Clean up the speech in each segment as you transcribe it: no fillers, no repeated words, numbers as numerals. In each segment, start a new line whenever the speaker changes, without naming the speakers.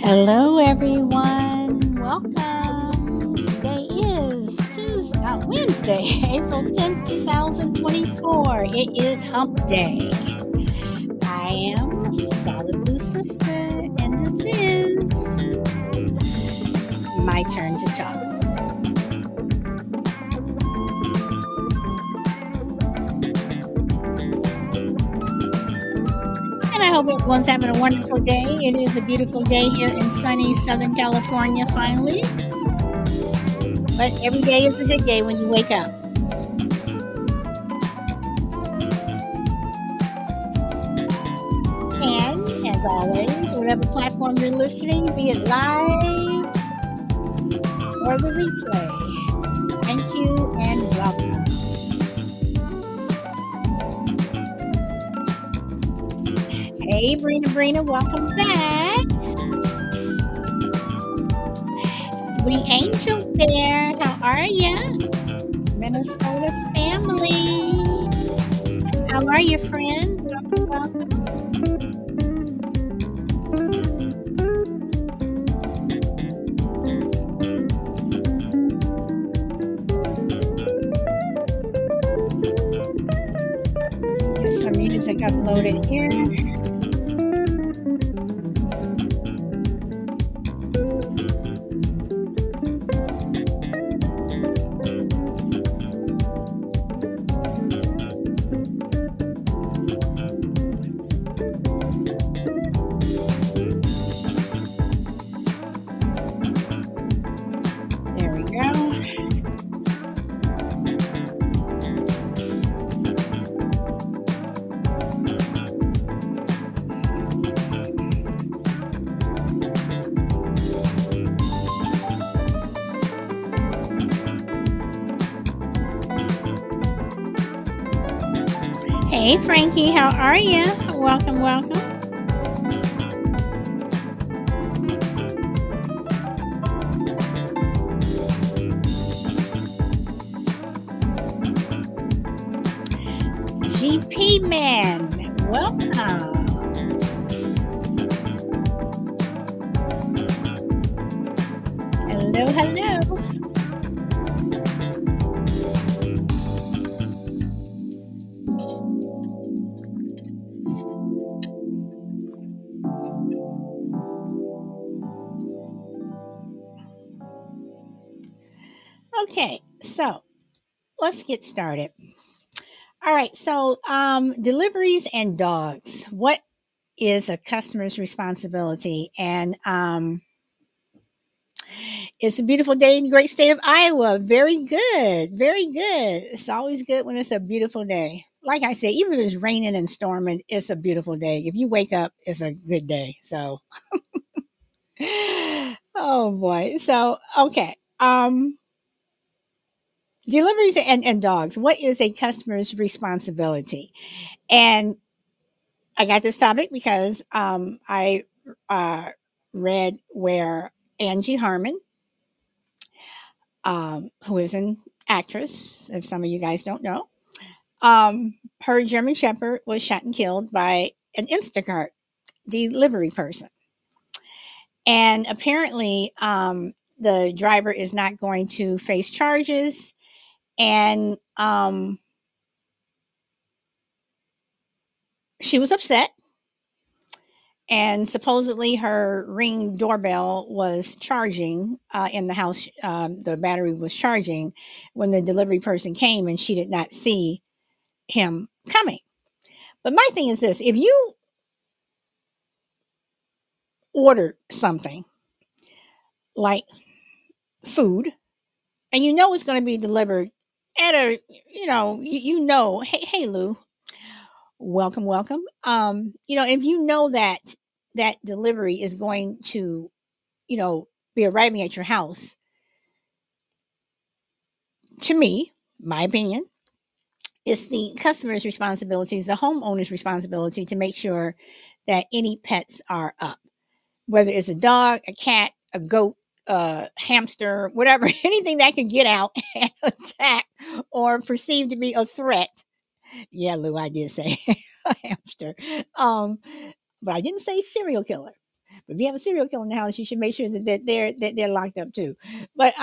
Hello, everyone. Welcome. Today is Tuesday, Wednesday, April 10th, 2024. It is Hump Day. I am Solid Blue Sister, and this is my turn to talk. And I hope everyone's having a wonderful day. It is a beautiful day here in sunny Southern California, finally. But every day is a good day when you wake up. And as always, whatever platform you're listening, be it live or the replay, thank you and welcome. Hey, Brina, welcome back. Sweet Angel there, how are ya? Minnesota family. How are you, friend? Welcome, welcome. Get some music uploaded here. There we go. Hey, Frankie, how are you? Welcome, welcome. GP Man, welcome. Hello, hello. Okay, so let's get started. All right, so deliveries and dogs. What is a customer's responsibility? And it's a beautiful day in the great state of Iowa. Very good, very good. It's always good when it's a beautiful day. Like I said, even if it's raining and storming, it's a beautiful day. If you wake up, it's a good day. So, oh boy. So, okay. Deliveries and dogs. What is a customer's responsibility? And I got this topic because I uh, read where Angie Harmon, who is an actress, if some of you guys don't know, her German Shepherd was shot and killed by an Instacart delivery person. And apparently, the driver is not going to face charges. And she was upset. And supposedly her Ring doorbell was charging in the house. The battery was charging when the delivery person came, and she did not see him coming. But my thing is this: if you ordered something like food and you know it's going to be delivered at a, hey Lou, welcome, welcome. If you know that that delivery is going to, you know, be arriving at your house, to me, my opinion, it's the customer's responsibility, it's the homeowner's responsibility to make sure that any pets are up, whether it's a dog, a cat, a goat, a hamster, whatever, anything that can get out and attack or perceived to be a threat. Yeah, Lou, I did say a hamster. But I didn't say serial killer. But if you have a serial killer in the house, you should make sure that they're locked up too. But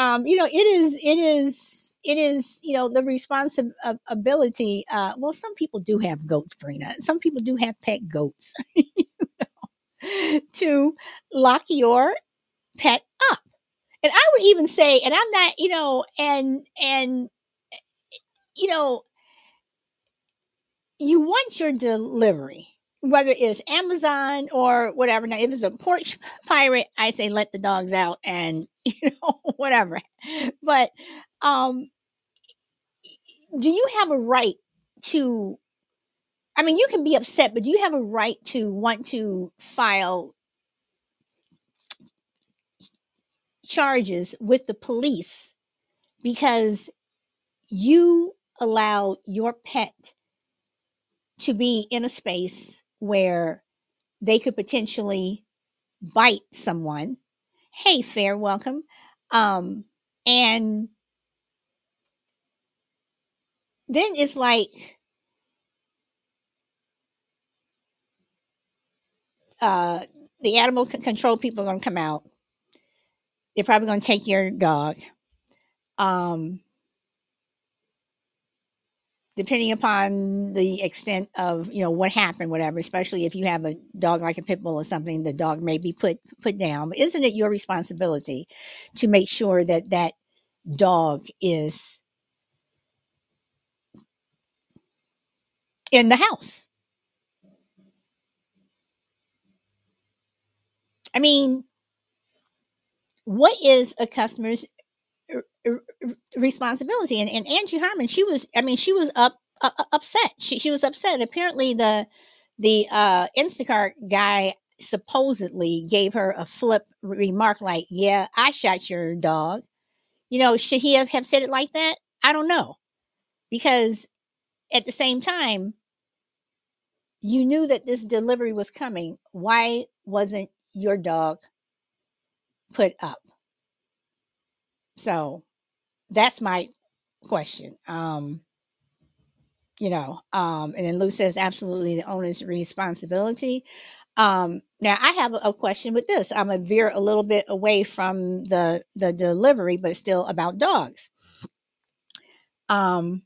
it is the responsibility. Well, some people do have goats, Brina. Some people do have pet goats to lock your pet up. And I would even say, and I'm not, and you know, you want your delivery, whether it's Amazon or whatever. Now, if it's a porch pirate, I say let the dogs out and whatever. But um, do you have a right to? I mean, you can be upset, but do you have a right to want to file charges with the police because you allowed your pet to be in a space where they could potentially bite someone? Hey, fair, welcome. And then it's like uh, the animal control people are going to come out. They're probably going to take your dog. Um, Depending upon the extent of what happened, whatever, especially if you have a dog like a pit bull or something, the dog may be put down. But isn't it your responsibility to make sure that that dog is in the house? I mean, what is a customer's responsibility? And Angie Harmon, she was upset. She was upset. Apparently, the Instacart guy supposedly gave her a flip remark like, "Yeah, I shot your dog." Should he have said it like that? I don't know, because at the same time, you knew that this delivery was coming. Why wasn't your dog put up? So that's my question. And then Lou says absolutely the owner's responsibility. Now I have a question with this. I'm gonna veer a little bit away from the delivery, but still about dogs. Um,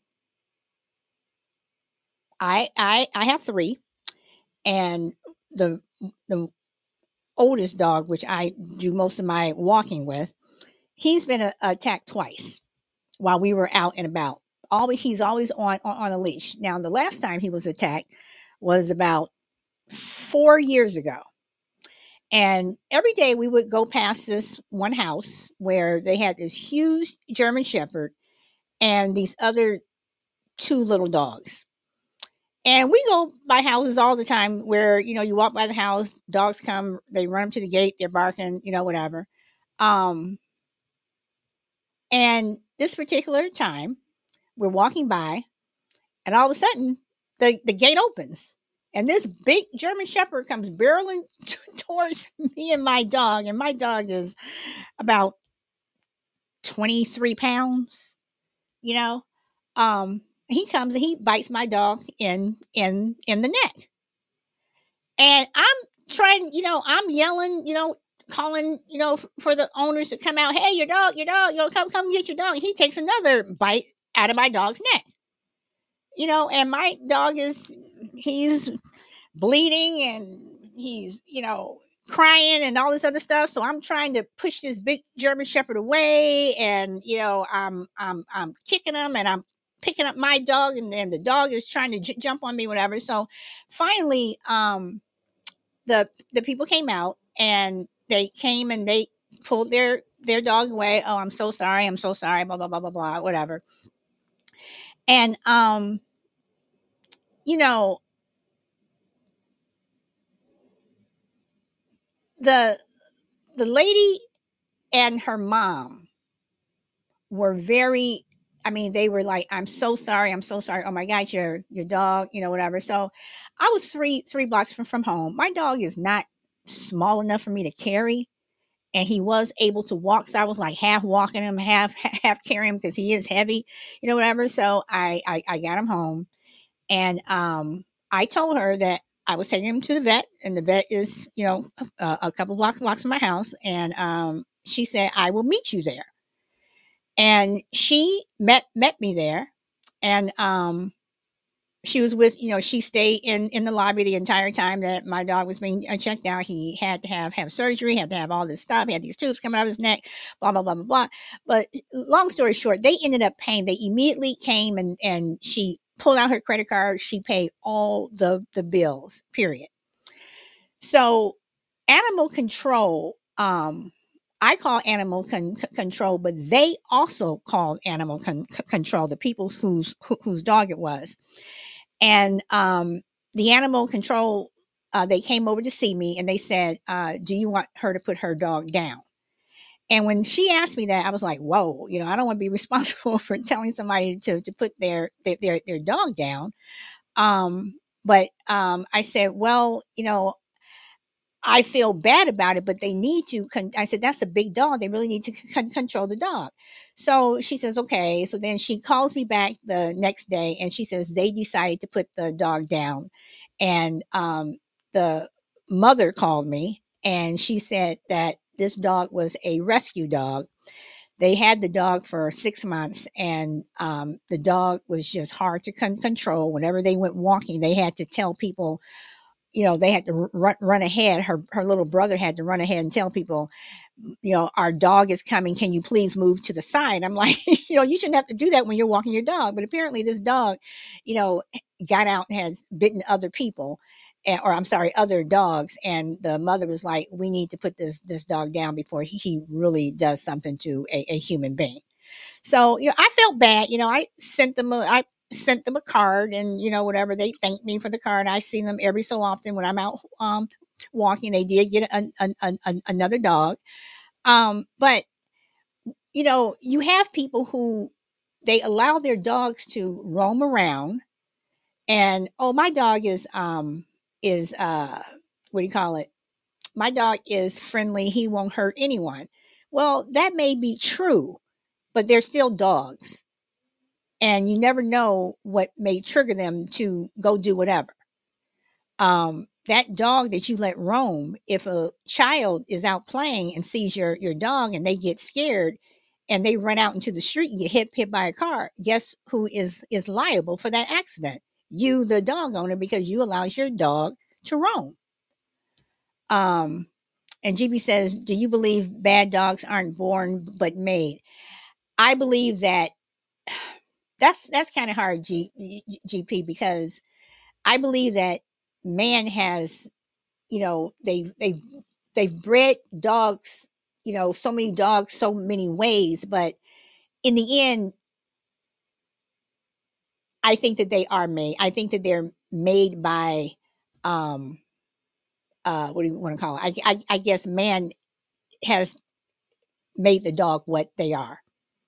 I have three, and the the oldest dog, which I do most of my walking with, he's been attacked twice while we were out and about. He's always on a leash. Now the last time he was attacked was about 4 years ago. And every day we would go past this one house where they had this huge German Shepherd and these other two little dogs. And we go by houses all the time where, you walk by the house, dogs come, they run up to the gate, they're barking, whatever. Um, and this particular time, we're walking by, and all of a sudden, the gate opens. And this big German Shepherd comes barreling towards me and my dog. And my dog is about 23 pounds, you know. He comes and he bites my dog in the neck. And I'm trying, I'm yelling, calling, for the owners to come out. Hey, your dog, come get your dog. And he takes another bite out of my dog's neck. And my dog he's bleeding and he's, crying and all this other stuff. So I'm trying to push this big German Shepherd away, and I'm kicking him, and I'm picking up my dog, and then the dog is trying to jump on me, whatever. So finally, the people came out, and they came and they pulled their dog away. Oh, I'm so sorry. I'm so sorry. Blah blah blah blah blah. Whatever. And you know the the lady and her mom were very, I mean, they were like, I'm so sorry, I'm so sorry. Oh my God, your dog, whatever. So I was three blocks from home. My dog is not small enough for me to carry. And he was able to walk. So I was like half walking him, half carrying him because he is heavy, whatever. So I got him home, and I told her that I was taking him to the vet, and the vet is, a couple blocks from my house. And she said, "I will meet you there." And she met me there, and she was with, she stayed in the lobby the entire time that my dog was being checked out. He had to have surgery, had to have all this stuff. He had these tubes coming out of his neck, blah blah blah blah blah. But long story short, they ended up paying. They immediately came, and she pulled out her credit card. She paid all the bills. Period. So animal control, I call animal control, but they also called animal control, the people whose dog it was. And the animal control, they came over to see me, and they said, "Do you want her to put her dog down?" And when she asked me that, I was like, "Whoa, I don't want to be responsible for telling somebody to put their dog down." But I said, "Well, I feel bad about it, but they need to." I said, "That's a big dog. They really need to control the dog." So she says, "Okay." So then she calls me back the next day, and she says they decided to put the dog down. And the mother called me, and she said that this dog was a rescue dog. They had the dog for 6 months, and the dog was just hard to control. Whenever they went walking, they had to tell people, they had to run ahead. Her little brother had to run ahead and tell people, "Our dog is coming. Can you please move to the side?" I'm like, you shouldn't have to do that when you're walking your dog. But apparently this dog, you know, got out and has bitten other people, or I'm sorry, other dogs. And the mother was like, "We need to put this dog down before he really does something to a human being." So, I felt bad. I sent them a card, and whatever, they thanked me for the card. I see them every so often when I'm out walking. They did get another dog. But you have people who they allow their dogs to roam around, and oh, my dog is what do you call it? My dog is friendly. He won't hurt anyone. Well, that may be true, but they're still dogs, and you never know what may trigger them to go do whatever. That dog that you let roam, if a child is out playing and sees your dog and they get scared and they run out into the street and get hit by a car, guess who is liable for that accident? You, the dog owner, because you allowed your dog to roam. And GB says, "Do you believe bad dogs aren't born but made?" I believe that that's kind of hard, GP, because I believe that man has, they've bred dogs, so many dogs, so many ways, but in the end, I think that they are made. I think that they're made by, um, what do you want to call it? I guess man has made the dog what they are.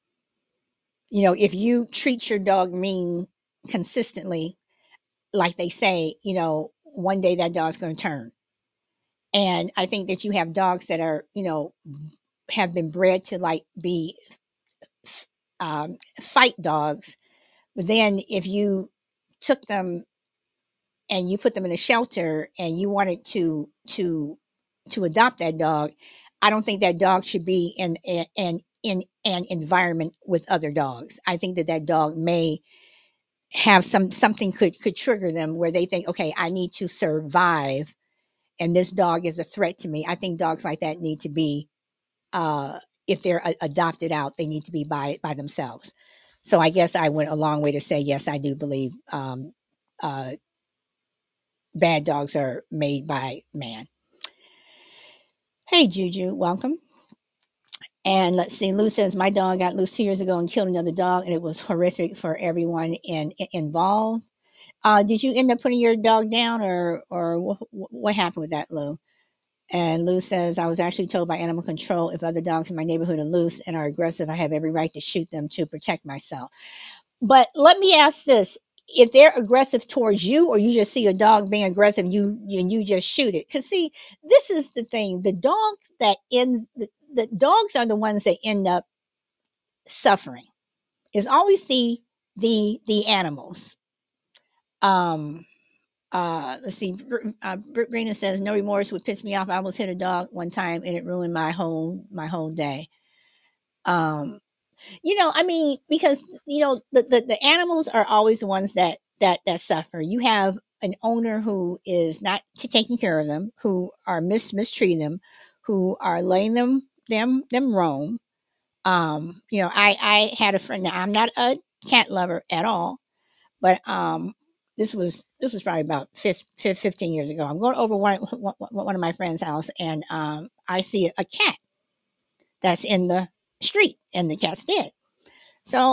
If you treat your dog mean consistently, like they say, one day that dog's going to turn. And I think that you have dogs that are, have been bred to like be fight dogs. But then if you took them and you put them in a shelter and you wanted to adopt that dog, I don't think that dog should be in an environment with other dogs. I think that dog may have something could trigger them where they think, okay, I need to survive, and this dog is a threat to me. I think dogs like that need to be, if they're adopted out, they need to be by themselves. So I guess I went a long way to say yes, I do believe uh, bad dogs are made by man. Hey Juju, welcome. And let's see, Lou says my dog got loose 2 years ago and killed another dog, and it was horrific for everyone involved. Did you end up putting your dog down, or what happened with that, Lou? And Lou says, I was actually told by animal control, if other dogs in my neighborhood are loose and are aggressive, I have every right to shoot them to protect myself. But let me ask this. If they're aggressive towards you, or you just see a dog being aggressive, you just shoot it. Because see, this is the thing. The dogs are the ones that end up suffering. It's always the animals. Um let's see. Brina says no remorse would piss me off. I almost hit a dog one time and it ruined my whole day. Um, I mean, because the animals are always the ones that suffer. You have an owner who is not taking care of them, who are mistreating them, who are letting them roam. I had a friend. Now I'm not a cat lover at all, but this was probably about 15 years ago. I'm going over one of my friend's house, and I see a cat that's in the street, and the cat's dead. So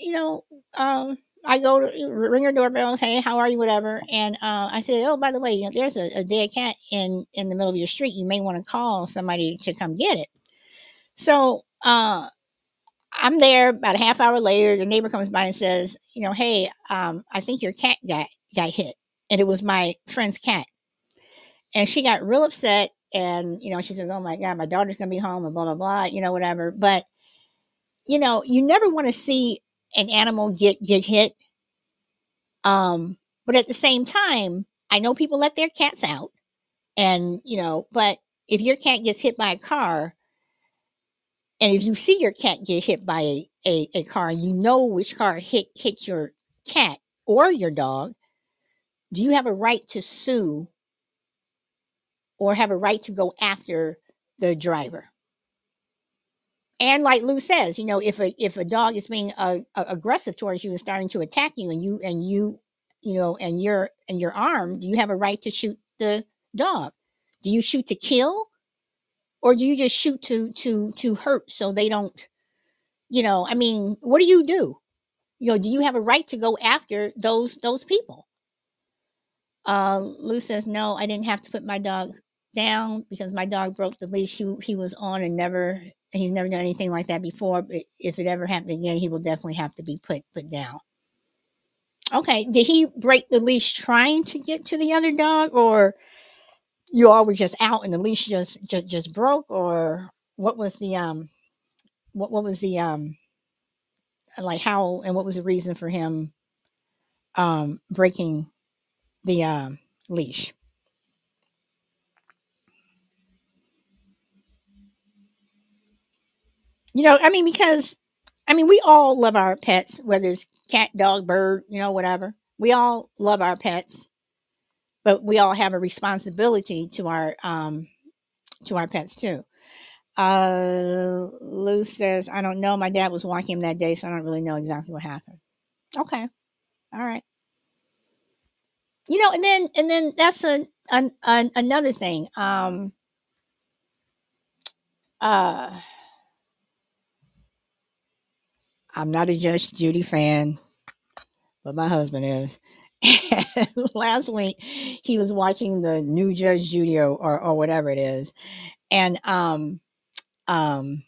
I go to ring her doorbell, say, "Hey, how are you?" Whatever, and I said, "Oh, by the way, there's a dead cat in the middle of your street. You may want to call somebody to come get it." So I'm there. About a half hour later, the neighbor comes by and says, "Hey, I think your cat got hit," and it was my friend's cat, and she got real upset. And she says, "Oh my God, my daughter's gonna be home," and blah blah blah, whatever. But you never want to see an animal get hit. But at the same time, I know people let their cats out, and but if your cat gets hit by a car, and if you see your cat get hit by a car, you know which car hit your cat or your dog. Do you have a right to sue or have a right to go after the driver? And like Lou says, if a dog is being aggressive towards you and starting to attack you, and you're armed, you have a right to shoot the dog. Do you shoot to kill, or do you just shoot to hurt so they don't? I mean, what do you do? Do you have a right to go after those people? Lou says, no, I didn't have to put my dog down because my dog broke the leash he was on, and he's never done anything like that before. But if it ever happened again, he will definitely have to be put down. Okay, did he break the leash trying to get to the other dog, or you all were just out and the leash just broke, or what was the what was the like how, and what was the reason for him breaking the leash? I mean, because we all love our pets, whether it's cat, dog, bird, whatever. We all love our pets, but we all have a responsibility to our pets too. Lou says, I don't know. My dad was walking him that day, so I don't really know exactly what happened. Okay. All right. And then that's another thing. Uh I'm not a Judge Judy fan, but my husband is. Last week he was watching the new Judge Judy, or whatever it is, and um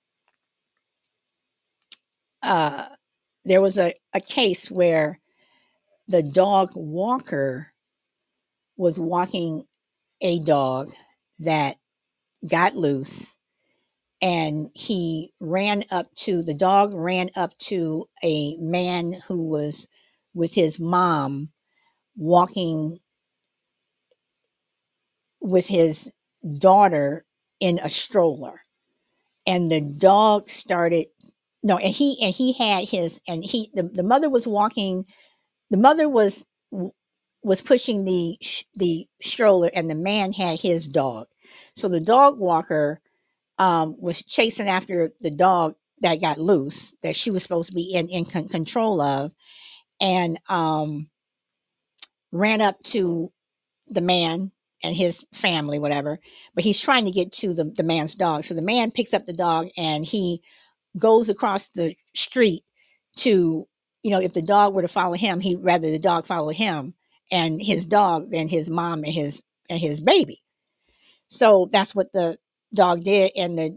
uh there was a case where the dog walker was walking a dog that got loose, and the dog ran up to a man who was with his mom walking with his daughter in a stroller, and the dog started no and he had his and he the mother was walking. The mother was pushing the stroller, and the man had his dog. So the dog walker was chasing after the dog that got loose, that she was supposed to be in control of, and ran up to the man and his family, whatever. But he's trying to get to the man's dog. So the man picks up the dog and he goes across the street to, if the dog were to follow him, he'd rather the dog follow him and his dog than his mom and his baby. So that's what the dog did. And the,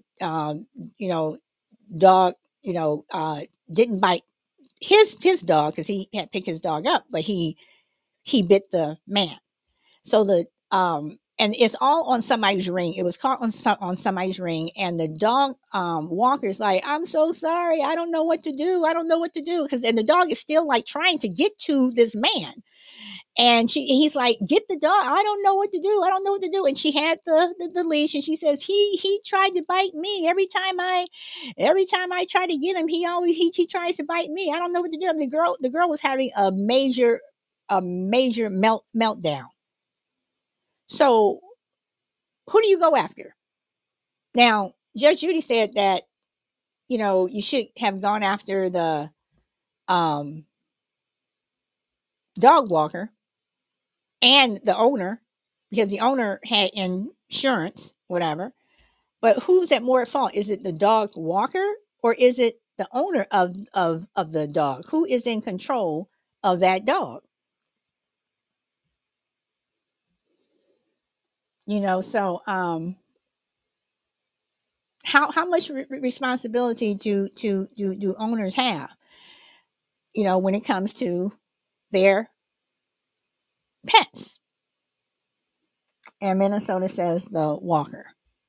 dog, didn't bite his dog because he had picked his dog up, but he bit the man. So and it's all on somebody's ring. It was caught on somebody's ring, and the dog walker's like, "I'm so sorry. I don't know what to do. I don't know what to do," because and the dog is still like trying to get to this man, And he's like, get the dog. I don't know what to do. I don't know what to do. And she had the leash, and she says, he tried to bite me every time I try to get him, he tries to bite me. I don't know what to do. I mean, the girl was having a major meltdown. So who do you go after? Now, Judge Judy said that, you should have gone after the um, dog walker and the owner, because the owner had insurance, whatever. But who's more at fault? Is it the dog walker, or is it the owner of the dog? Who is in control of that dog? So how much responsibility do owners have? When it comes to their pets. And Minnesota says the walker.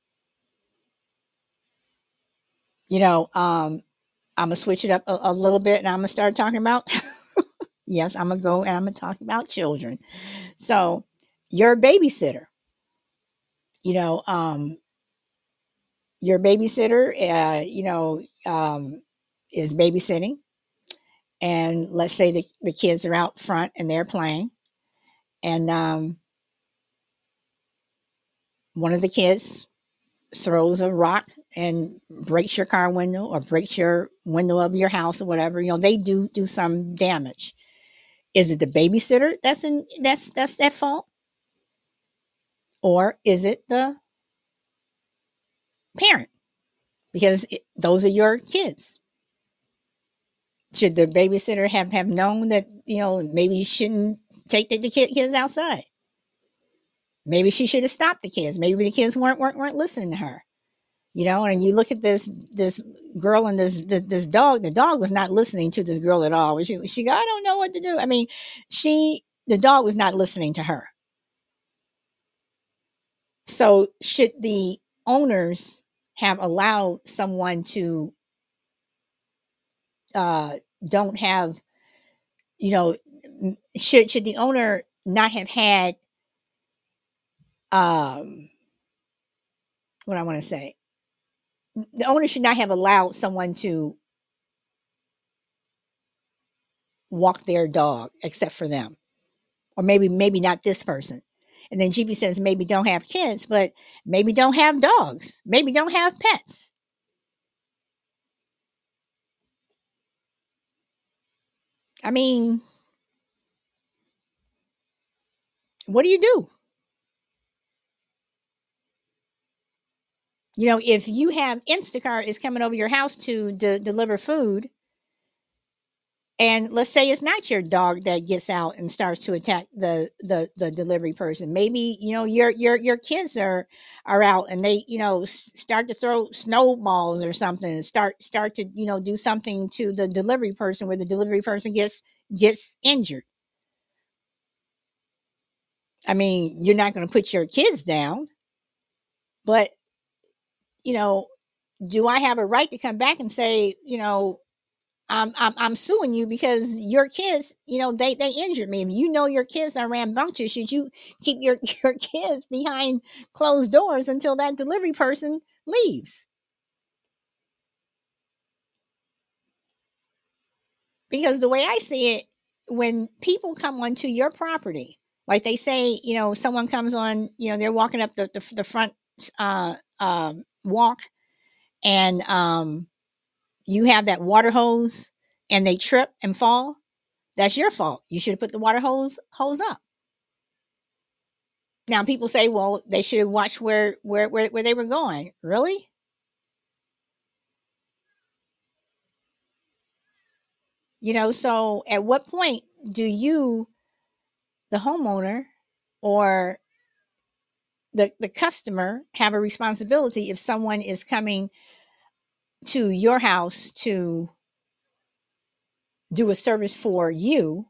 I'm gonna switch it up a little bit, and I'm gonna start talking about. Yes, I'm gonna go and I'm gonna talk about children. So, your babysitter. You know, um, your babysitter. Is babysitting, and let's say the kids are out front and they're playing, and one of the kids throws a rock and breaks your car window or breaks your window of your house or whatever. They do some damage. Is it the babysitter that's at fault, or is it the parent? Because those are your kids. Should the babysitter have known that maybe you shouldn't take the kids outside? Maybe she should have stopped the kids. Maybe the kids weren't listening to her. And you look at this girl and this dog. The dog was not listening to this girl at all. She go, I don't know what to do. I mean, the dog was not listening to her. So should the owners have allowed someone to don't have, you know, should the owner not have had um what I want to say? The owner should not have allowed someone to walk their dog except for them. Or maybe not this person. And then GB says maybe don't have kids, but maybe don't have dogs. Maybe don't have pets. I mean, what do you do? If you have Instacart is coming over your house to deliver food, and let's say it's not your dog that gets out and starts to attack the delivery person. Maybe your kids are out and they start to throw snowballs or something, and start to do something to the delivery person where the delivery person gets injured. I mean, you're not going to put your kids down, but you know do I have a right to come back and say, I'm suing you because your kids, they injured me. If your kids are rambunctious, should you keep your your kids behind closed doors until that delivery person leaves? Because the way I see it, when people come onto your property, like they say, someone comes on, they're walking up the front walk, and you have that water hose, and they trip and fall. That's your fault. You should have put the water hose up. Now people say, well, they should have watched where they were going. Really? So at what point do you, the homeowner, or the customer, have a responsibility if someone is coming to your house to do a service for you?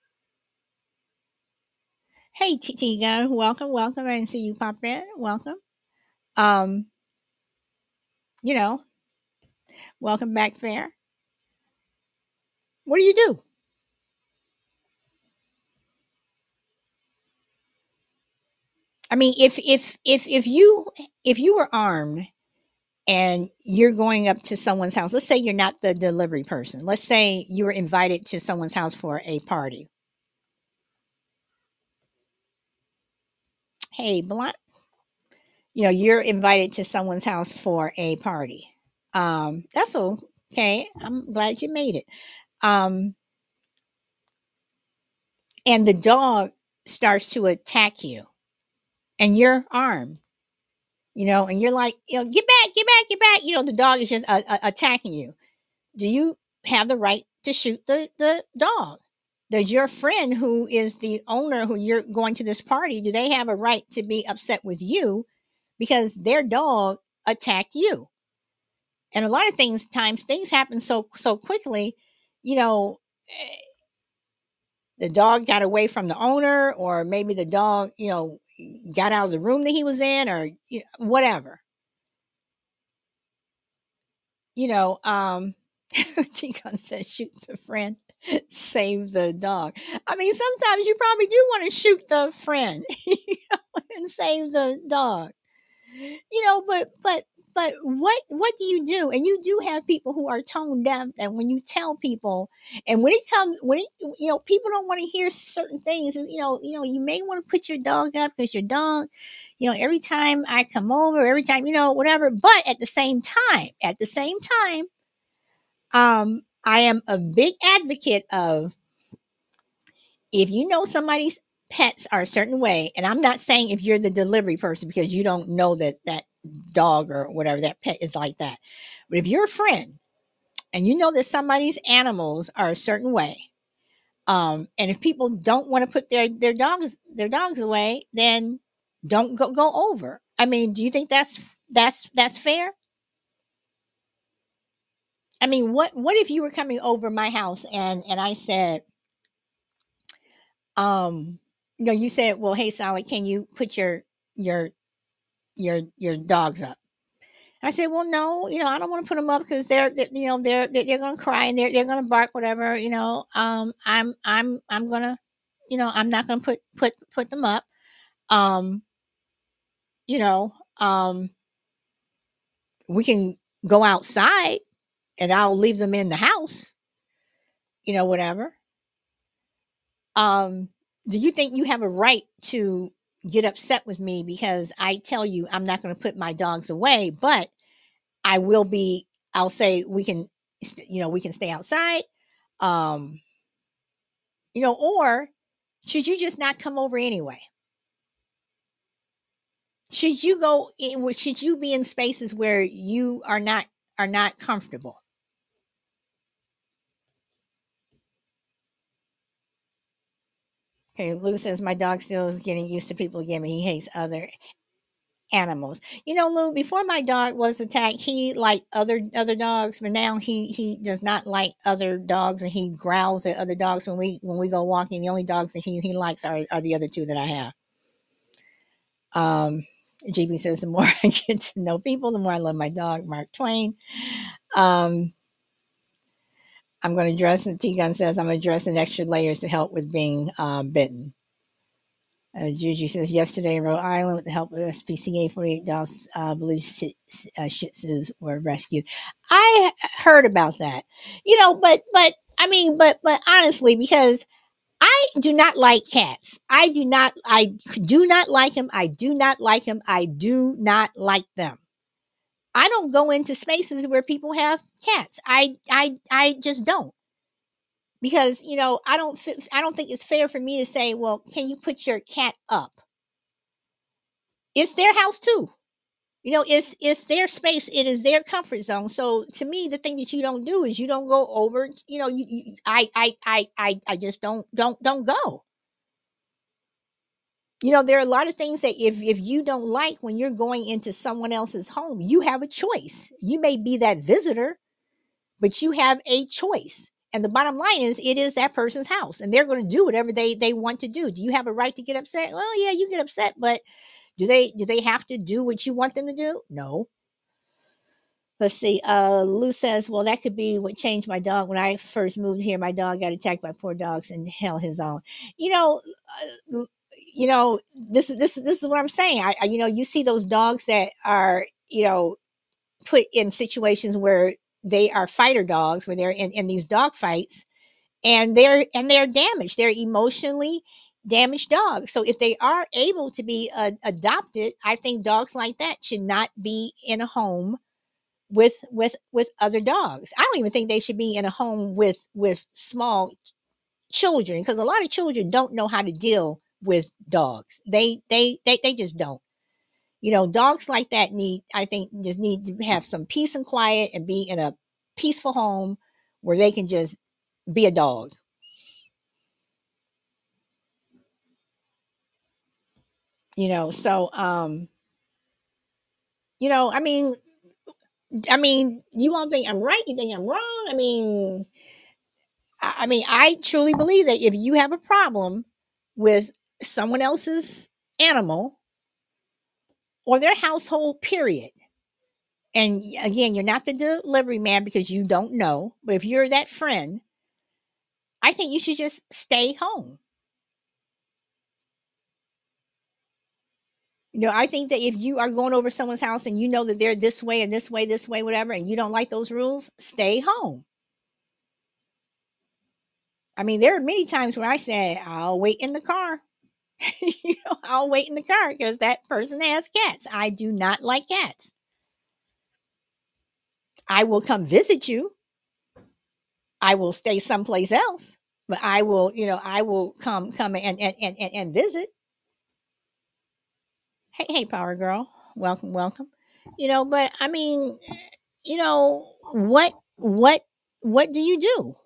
Hey, Gun, welcome, welcome. I didn't see you pop in. Welcome. Um, you know, welcome back, Fair. What do you do? I mean, if you were armed and you're going up to someone's house, let's say you're not the delivery person. Let's say you were invited to someone's house for a party. Hey, Blunt, you're invited to someone's house for a party. That's okay. I'm glad you made it. Um, and the dog starts to attack you, and you're armed, and you're like, get back, get back, get back. The dog is just attacking you. Do you have the right to shoot the dog? Does your friend who is the owner who you're going to this party, do they have a right to be upset with you because their dog attacked you? And a lot of times things happen so quickly, you know, eh, the dog got away from the owner, or maybe the dog, got out of the room that he was in, or whatever. Ticon says shoot the friend, save the dog. I mean, sometimes you probably do want to shoot the friend and save the dog. But what do you do? And you do have people who are tone deaf, and when you tell people, and when it people don't want to hear certain things. You may want to put your dog up because your dog, every time I come over, every time, whatever. But at the same time, I am a big advocate of, if somebody's pets are a certain way, and I'm not saying if you're the delivery person because you don't know that dog or whatever, that pet is like that. But if you're a friend and you know that somebody's animals are a certain way, and if people don't want to put their dogs away, then don't go over. I mean, do you think that's fair? I mean, what if you were coming over my house and I said, you said, well, hey, Sally, can you put your your dogs up? I said, well, no, I don't want to put them up because they're going to cry, and they're going to bark, whatever. I'm gonna, I'm not going to put them up. Um, you know, um, we can go outside, and I'll leave them in the house. Whatever. Um, do you think you have a right to get upset with me because I tell you I'm not going to put my dogs away, but I will be? I'll say we can stay outside. Um, or should you just not come over anyway? Should you be in spaces where you are not comfortable? Okay, Lou says my dog still is getting used to people again, but he hates other animals. Lou, before my dog was attacked, he liked other dogs, but now he does not like other dogs, and he growls at other dogs when we go walking. The only dogs that he likes are the other two that I have. GB says the more I get to know people, the more I love my dog, Mark Twain. Um, I'm going to dress, and T Gun says I'm going to dress in extra layers to help with being bitten. Juju says yesterday in Rhode Island, with the help of SPCA, 48 dogs believe Shih Tzus were rescued. I heard about that, but I mean, but honestly, because I do not like cats. I do not like them. I do not like them. I do not like them. I don't go into spaces where people have cats. I just don't, because I don't think it's fair for me to say, well, can you put your cat up? It's their house too. It's their space. It is their comfort zone. So to me, the thing that you don't do is you don't go over. I just don't go. There are a lot of things that if you don't like when you're going into someone else's home, you have a choice. You may be that visitor, but you have a choice. And the bottom line is, it is that person's house, and they're going to do whatever they want to do. Do you have a right to get upset? Well, yeah, you get upset, but do they have to do what you want them to do? No. Let's see. Lou says, well, that could be what changed my dog. When I first moved here, my dog got attacked by four dogs and held his own. You know, this is what I'm saying. You see those dogs that are, put in situations where they are fighter dogs, where they're in these dog fights, and they're damaged. They're emotionally damaged dogs. So if they are able to be adopted, I think dogs like that should not be in a home with other dogs. I don't even think they should be in a home with small children, because a lot of children don't know how to deal with dogs. They just don't. Dogs like that I think, just need to have some peace and quiet and be in a peaceful home where they can just be a dog. So I mean, you won't think I'm right, you think I'm wrong. I truly believe that if you have a problem with someone else's animal or their household, period, and again, you're not the delivery man because you don't know, but if you're that friend, I think you should just stay home. I think that if you are going over someone's house and you know that they're this way and this way, whatever, and you don't like those rules, stay home. There are many times where I say, I'll wait in the car. I'll wait in the car because that person has cats. I do not like cats. I will come visit you. I will stay someplace else, but I will come and visit. Hey, Power Girl, welcome, welcome. But what do you do?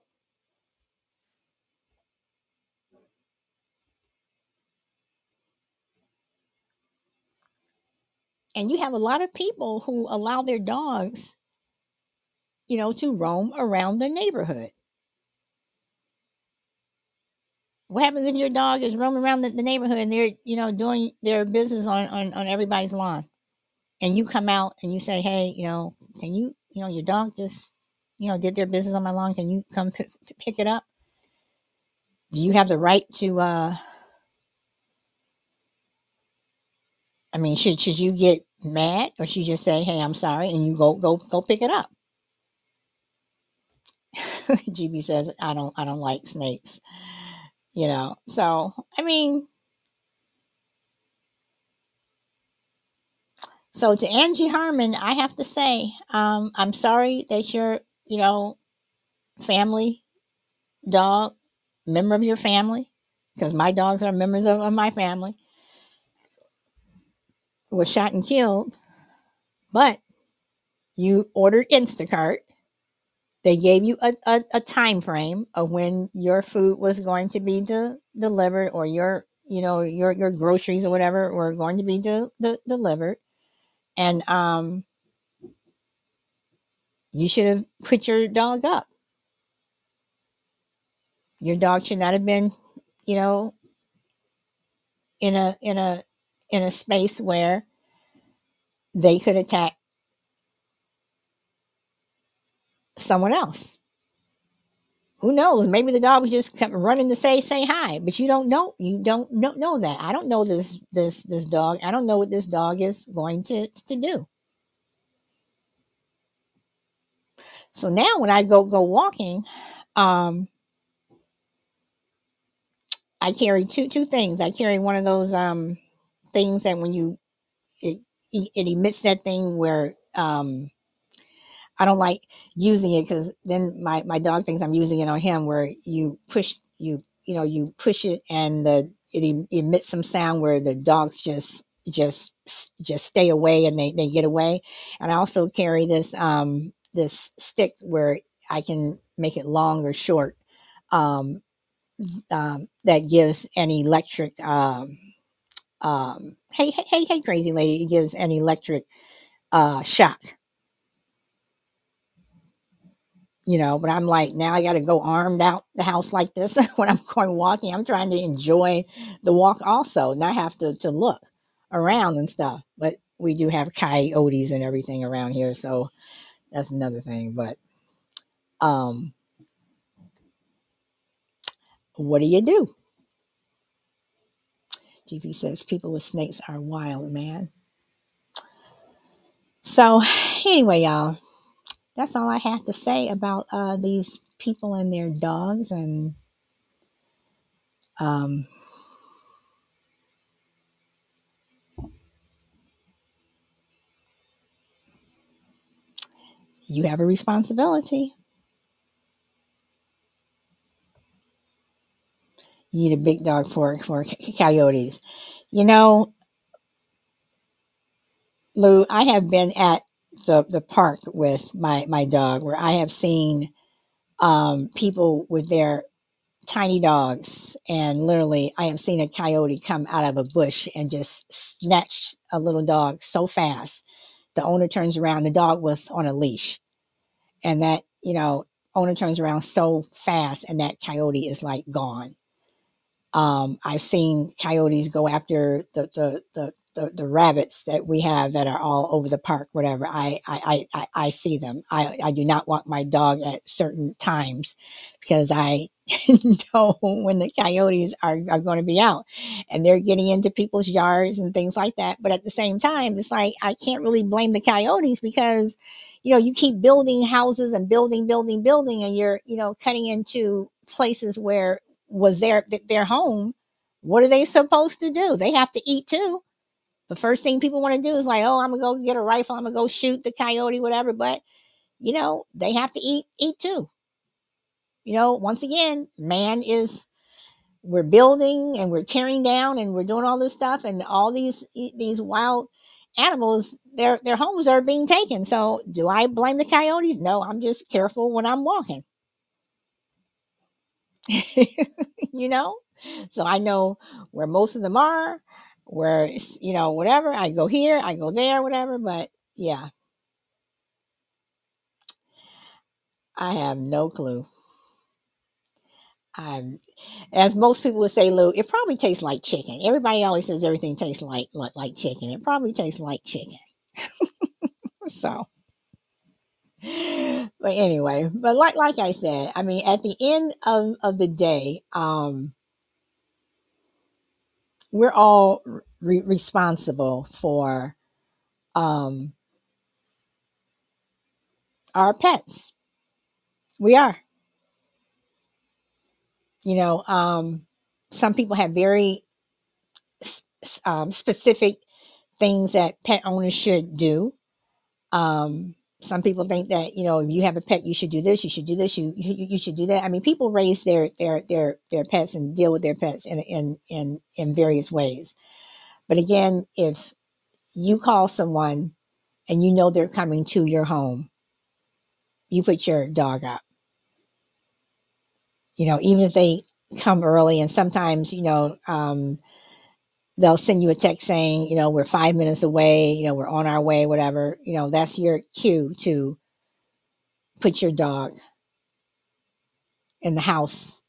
And you have a lot of people who allow their dogs, to roam around the neighborhood. What happens if your dog is roaming around the neighborhood and they're, doing their business on everybody's lawn? And you come out and you say, hey, can you, your dog just, did their business on my lawn. Can you come pick it up? Do you have the right to, should you get mad, or should you just say, hey, I'm sorry, and you go pick it up? GB says, I don't like snakes. So so to Angie Harmon, I have to say, I'm sorry that your, family dog, member of your family, because my dogs are members of my family, was shot and killed. But you ordered Instacart. They gave you a time frame of when your food was going to be delivered, or your groceries or whatever were going to be delivered. And you should have put your dog up. Your dog should not have been, you know, in a space where they could attack someone else. Who knows? Maybe the dog was just kept running to say hi, but you don't know. You don't know that. I don't know this dog. I don't know what this dog is going to do. So now when I go walking, um, I carry two things. I carry one of those things that when it, it emits that thing where I don't like using it, because then my dog thinks I'm using it on him. Where you push it and it emits some sound where the dogs just stay away, and they get away. And I also carry this stick where I can make it long or short, um, that gives an electric, hey, crazy lady, it gives an electric shock. But I'm like, now I got to go armed out the house like this when I'm going walking. I'm trying to enjoy the walk also, not have to look around and stuff. But we do have coyotes and everything around here, so that's another thing. But um what do? GP says people with snakes are wild, man. So anyway, y'all, that's all I have to say about these people and their dogs. And um, you have a responsibility. You need a big dog for coyotes. You know, Lou, I have been at the park with my dog where I have seen people with their tiny dogs, and literally I have seen a coyote come out of a bush and just snatch a little dog so fast. The owner turns around, the dog was on a leash, and that, owner turns around so fast and that coyote is like gone. I've seen coyotes go after the rabbits that we have that are all over the park, whatever. I see them. I do not want my dog at certain times because I know when the coyotes are going to be out and they're getting into people's yards and things like that. But at the same time, it's like I can't really blame the coyotes because, you keep building houses and building, and you're, cutting into places where was their home. What are they supposed to do? They have to eat too. The first thing people want to do is like, oh, I'm gonna go get a rifle, I'm gonna go shoot the coyote, whatever. But they have to eat too. Once again, man is we're building and we're tearing down and we're doing all this stuff, and all these wild animals, their homes are being taken. So do I blame the coyotes? No, I'm just careful when I'm walking. you know so I know where most of them are, where whatever, I go here, I go there, whatever. But yeah, I have no clue. I'm As most people would say, Lou, it probably tastes like chicken. Everybody always says everything tastes like chicken. It probably tastes like chicken. So but anyway, but like I said, I mean, at the end of the day, we're all responsible for um our pets. We are. You know, some people have very specific things that pet owners should do. Some people think that if you have a pet, you should do this, you should do this, you should do that. I mean, people raise their pets and deal with their pets in various ways. But again, if you call someone and they're coming to your home, you put your dog up. Even if they come early, and sometimes they'll send you a text saying, we're 5 minutes away, we're on our way, whatever. That's your cue to put your dog in the house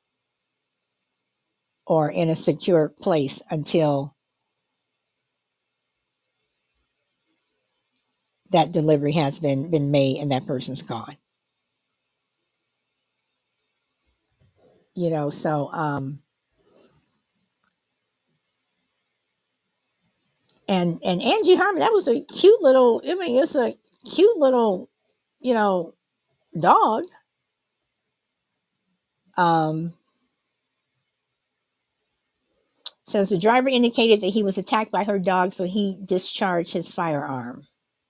or in a secure place until that delivery has been made and that person's gone. So and Angie Harmon, that was a cute little, I mean, it's a cute little, you know, dog. Um Says the driver indicated that he was attacked by her dog, so he discharged his firearm.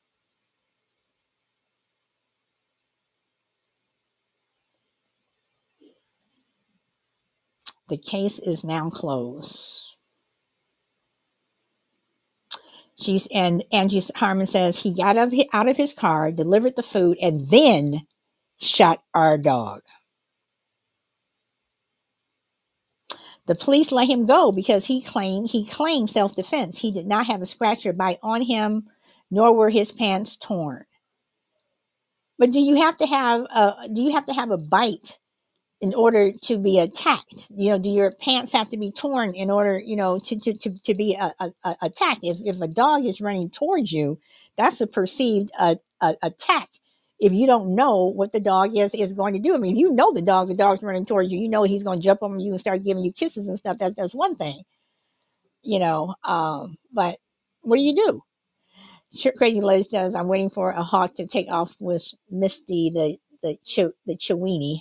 The case is now closed. And Angie Harmon says he got out of his car, delivered the food, and then shot our dog. The police let him go because he claimed self-defense. He did not have a scratch or bite on him, nor were his pants torn. But do you have to have a bite in order to be attacked? Do your pants have to be torn in order, to be attacked? If a dog is running towards you, that's a perceived attack. If you don't know what the dog is going to do, I mean, if you know the dog's running towards you, he's going to jump on you and start giving you kisses and stuff. That's one thing. But what do you do? Crazy Lady says, I'm waiting for a hawk to take off with Misty, the Chewini.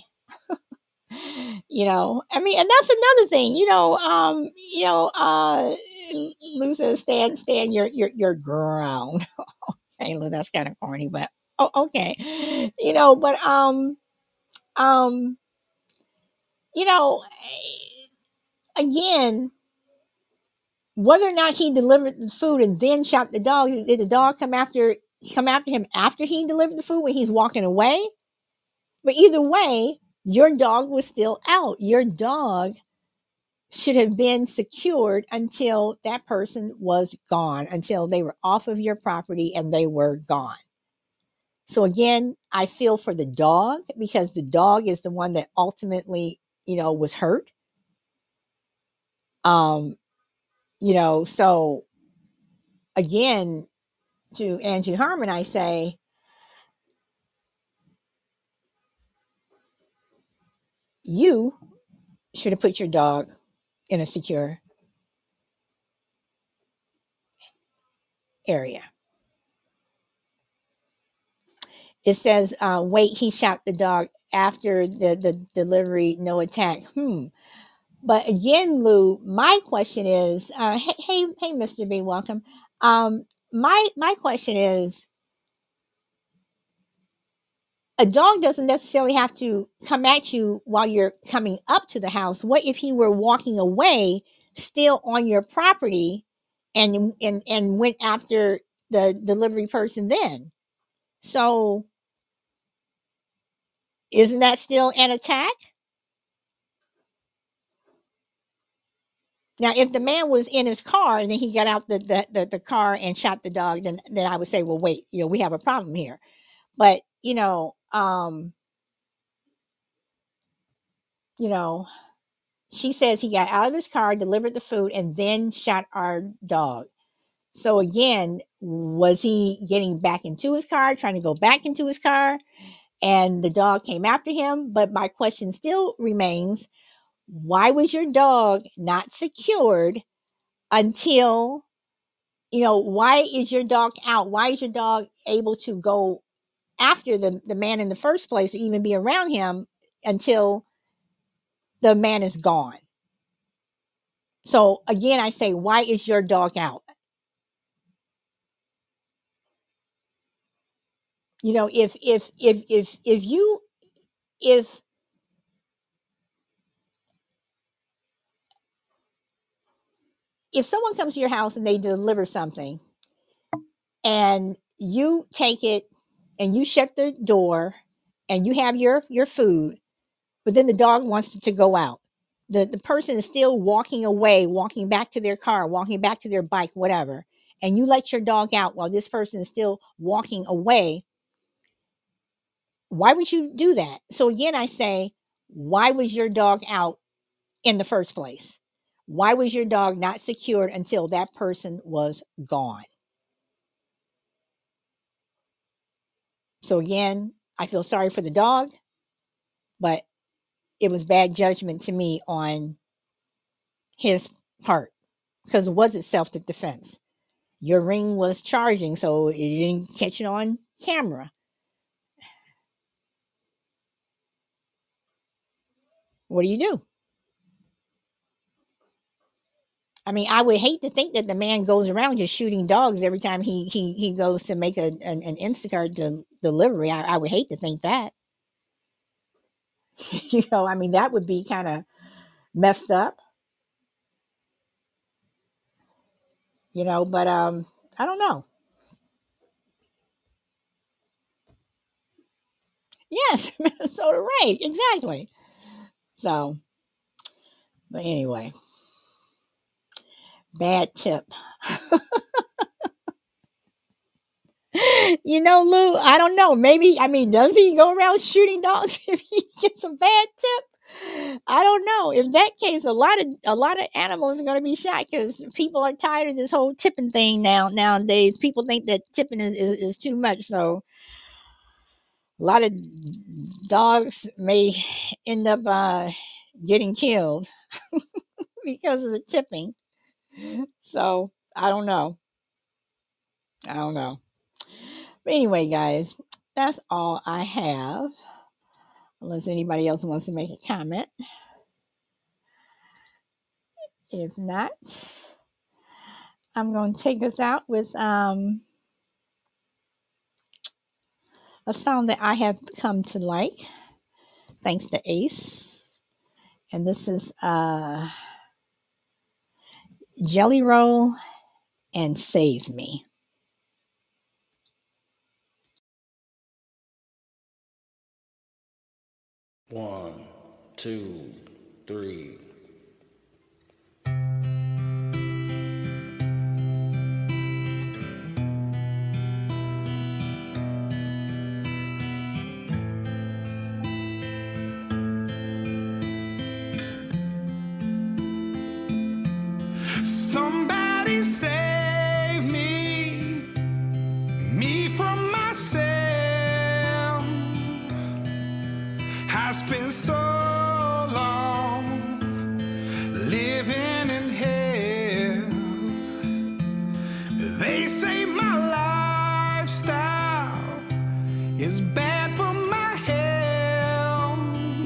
I mean, and that's another thing, Lou says, stand your ground. Hey, Lou, that's kind of corny, but oh, okay. But um, you know, again, whether or not he delivered the food and then shot the dog, did the dog come after him after he delivered the food when he's walking away? But either way, your dog was still out. Your dog should have been secured until that person was gone, until they were off of your property and they were gone. So again, I feel for the dog because the dog is the one that ultimately, was hurt. Um, so again, to Angie Harmon, I say, you should have put your dog in a secure area. It says, wait, he shot the dog after the delivery, no attack. But again, Lou, my question is, hey, Mr. B, welcome. My question is, a dog doesn't necessarily have to come at you while you're coming up to the house. What if he were walking away, still on your property, and went after the delivery person then? So isn't that still an attack? Now, if the man was in his car and then he got out the car and shot the dog, then I would say, well, wait, we have a problem here. But you know, she says he got out of his car, delivered the food, and then shot our dog. So again, was he getting back into his car, trying to go back into his car, and the dog came after him? But my question still remains: why was your dog not secured until? Why is your dog out? Why is your dog able to go after the man in the first place or even be around him until the man is gone? So again, I say, why is your dog out? If if someone comes to your house and they deliver something and you take it and you shut the door and you have your food, but then the dog wants to go out. The person is still walking away, walking back to their car, walking back to their bike, whatever. And you let your dog out while this person is still walking away. Why would you do that? So again, I say, why was your dog out in the first place? Why was your dog not secured until that person was gone? So again, I feel sorry for the dog, but it was bad judgment to me on his part because it wasn't self-defense. Your ring was charging, so it didn't catch it on camera. What do you do? I mean, I would hate to think that the man goes around just shooting dogs every time he goes to make an Instacart delivery. I would hate to think that. I mean, that would be kind of messed up. But I don't know. Yes, Minnesota, right? Exactly. So, but anyway, bad tip. Lou, I don't know. Maybe, I mean, does he go around shooting dogs if he gets a bad tip? I don't know. In that case, a lot of animals are going to be shot because people are tired of this whole tipping thing nowadays. People think that tipping is too much, so a lot of dogs may end up getting killed because of the tipping. So I don't know. I don't know. But anyway, guys, that's all I have. Unless anybody else wants to make a comment. If not, I'm going to take us out with a song that I have come to like, thanks to Ace. And this is Jelly Roll and Save Me.
One, two, three.
Somebody save me from myself. I spent so long living in hell. They say my lifestyle is bad for my health.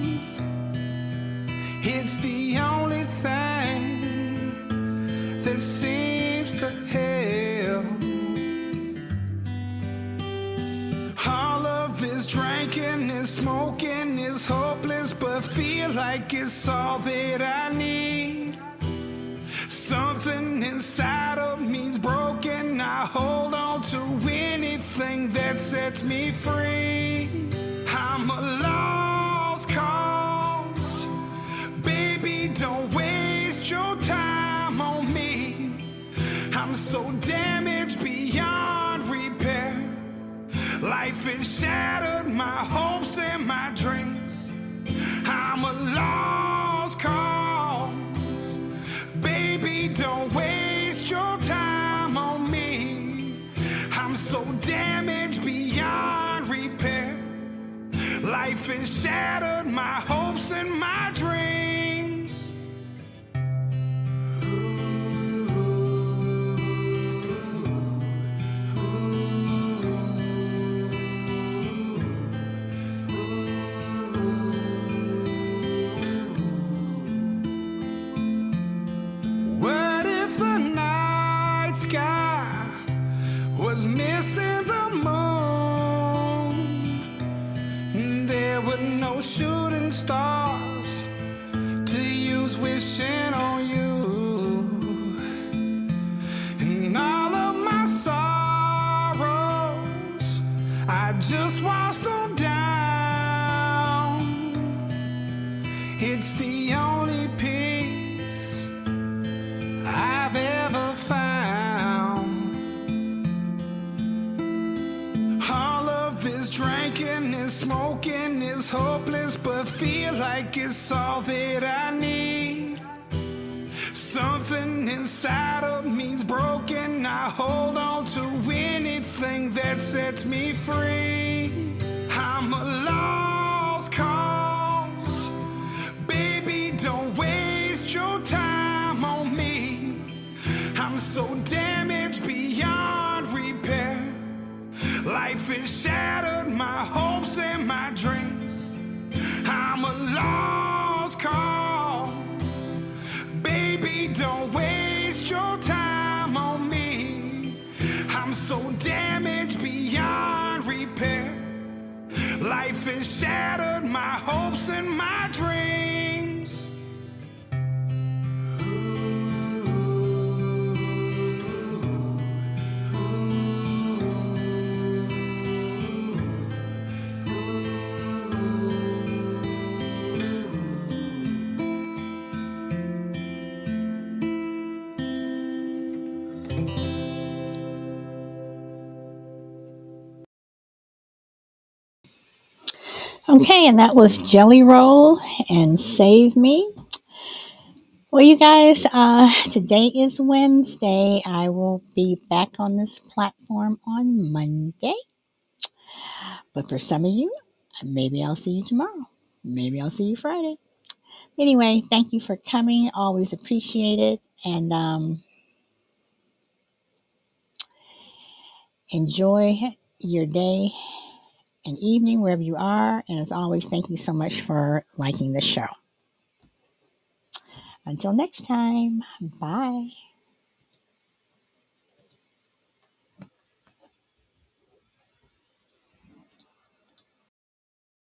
It's the only thing that seems to help. All of this drinking and smoking is hopeless, but feel like it's all that I need. Something inside of me's broken. I hold on to anything that sets me free. I'm a lost cause. Baby, don't waste your time on me. I'm so damaged beyond repair. Life has shattered my hopes and my dreams. I'm a lost cause. Baby, don't waste your time on me. I'm so damaged beyond repair. Life has shattered my hopes and my dreams. What if the night sky was missing the moon? There were no shooting stars to use wishing on you. And all of my sorrows, I just washed them down. It's the only peace I've ever found. All of this drinking and smoking is hopeless, but feel like it's all that I need. Something inside of me's broken. I hold on to anything that sets me free. I'm a lost cause. Baby, don't waste your time on me. I'm so damaged beyond repair. Life has shattered my hopes and my dreams. I'm a lost cause. Baby, don't waste your time on me. I'm so damaged beyond repair. Life has shattered my hopes and my dreams.
Okay, and that was Jelly Roll and Save Me. Well, you guys, today is Wednesday. I will be back on this platform on Monday. But for some of you, maybe I'll see you tomorrow. Maybe I'll see you Friday. Anyway, thank you for coming. Always appreciate it. And Enjoy your day and evening wherever you are. And as always, thank you so much for liking the show. Until next time, bye.